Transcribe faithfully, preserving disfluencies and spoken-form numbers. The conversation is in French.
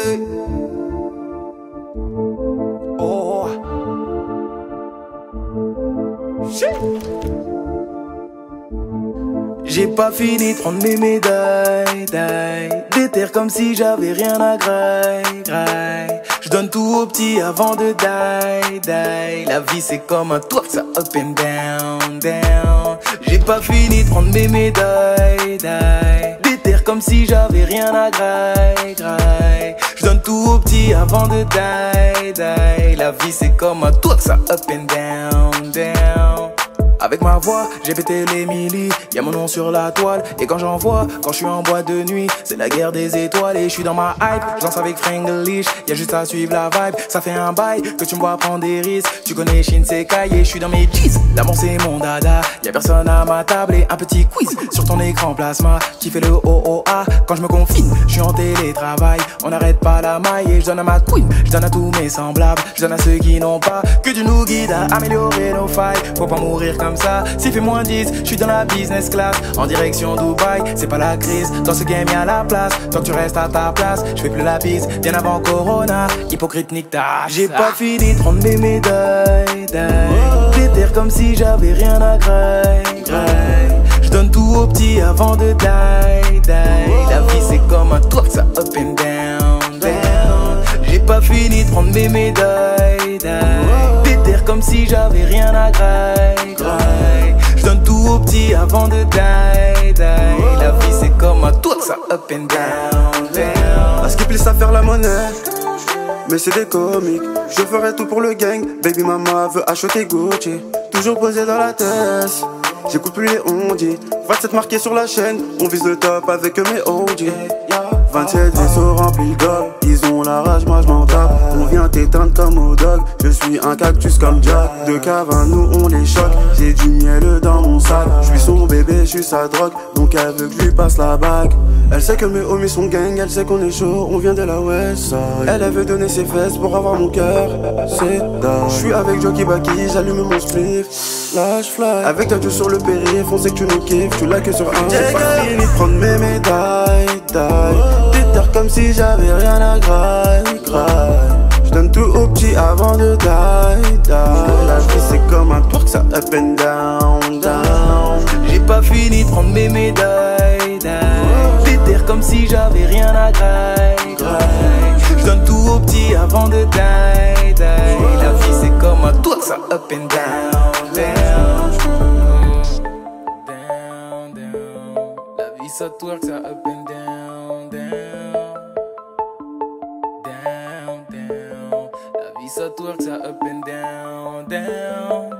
Hey. Oh. Shit. J'ai pas fini de prendre mes médailles, daille. Déter comme si j'avais rien à graille, graille. Je donne tout aux petits avant de die, die. La vie c'est comme un tour, ça up and down, down. J'ai pas fini de prendre mes médailles, daille. Déter comme si j'avais rien à graille, graille. Je donne tout aux petits avant de die, die. La vie c'est comme un tour, ça up and down, down. Avec ma voix, j'ai pété les millis, y'a mon nom sur la toile. Et quand j'en vois, quand je suis en boîte de nuit, c'est la guerre des étoiles. Et je suis dans ma hype, je danse avec Franglish. Y'a juste à suivre la vibe, ça fait un bail que tu me vois prendre des risques. Tu connais Shinsekai et je suis dans mes jeans. L'amour c'est mon dada, y'a personne à ma table. Et un petit quiz sur ton écran plasma qui fait le O O A. Quand je me confine, je suis en télétravail. On n'arrête pas la maille et je donne à ma queen. Je donne à tous mes semblables, je donne à ceux qui n'ont pas. Que Dieu nous guide à améliorer nos failles. Faut pas mourir comme ça, s'il fait moins dix, je suis dans la business class. En direction Dubaï, c'est pas la crise. Dans ce game y'a la place, tant que tu restes à ta place. Je fais plus la bise, bien avant Corona. Hypocrite nique ta. J'ai pas fini de prendre mes médailles, déter comme si j'avais rien à graille, graille. Je donne tout aux petits avant de die, die. La vie c'est comme un tour, ça up and down, down. J'ai pas fini de prendre mes médailles, déter comme si j'avais rien à graille, graille. Je donne tout aux petits avant de die, die. La vie c'est comme un tour, ça up and down, down. À ce qui plaît à faire la monnaie, mais c'est des comiques. Je ferai tout pour le gang. Baby mama veut acheter Gucci. Toujours posé dans la tête, j'écoute plus les ondis. vingt-sept marqués sur la chaîne, on vise le top avec mes O G. vingt-sept vaisseaux remplis d'or, ils ont la rage, moi je m'en tape. On vient t'éteindre comme au dog, je suis un cactus comme Jack. De cave à nous on les choque, j'ai du miel dans mon sac. Je suis son bébé, je suis sa drogue, donc elle veut que je lui passe la bague. Elle sait que mes homies sont gang, elle sait qu'on est chaud, on vient de la West Side. Elle, elle veut donner ses fesses pour avoir mon cœur, c'est dingue. Je suis avec Jockey Baki, j'allume mon spliff, là je fly. Avec ta sur le périph', on sait que tu nous kiffes, tu l'as que sur un. J'ai pas fini de prendre mes médailles, taille. Déter comme si j'avais rien à graille, graille. Je donne tout aux petits avant de die, die. La vie c'est comme un tour, ça up and down, down. J'ai pas fini de prendre mes médailles, déter comme si j'avais rien à graille, graille. Je donne tout aux petits avant de die, die. La vie c'est comme un tour, ça up and down, down. Down, down. La vie ça twerk, ça up and down, down. Down, down. La vie ça twerk, ça up and down, down.